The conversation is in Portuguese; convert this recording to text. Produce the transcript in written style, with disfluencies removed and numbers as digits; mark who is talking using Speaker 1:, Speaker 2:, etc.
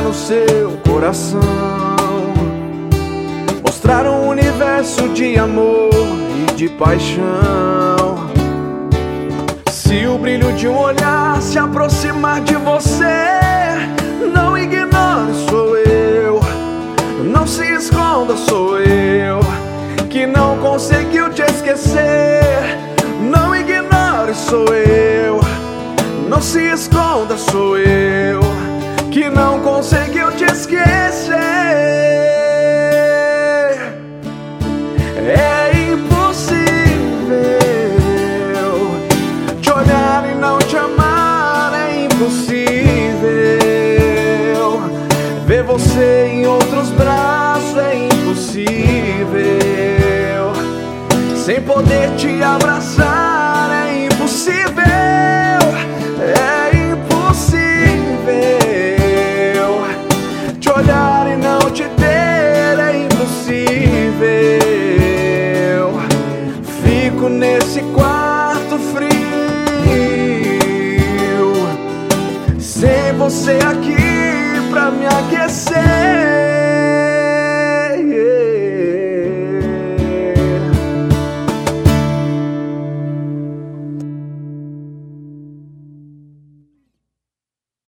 Speaker 1: no seu coração, mostrar um universo de amor e de paixão. Se o brilho de um olhar se aproximar de você, não ignore, sou eu. Não se esconda, sou eu, que não conseguiu te esquecer. Não ignore, sou eu. Não se esconda, sou eu, que não conseguiu te esquecer. É impossível te olhar e não te amar. É impossível ver você em outros braços. É impossível sem poder te abraçar. É impossível. É impossível te olhar e não te ter. É impossível. Fico nesse quarto frio sem você aqui pra me aquecer.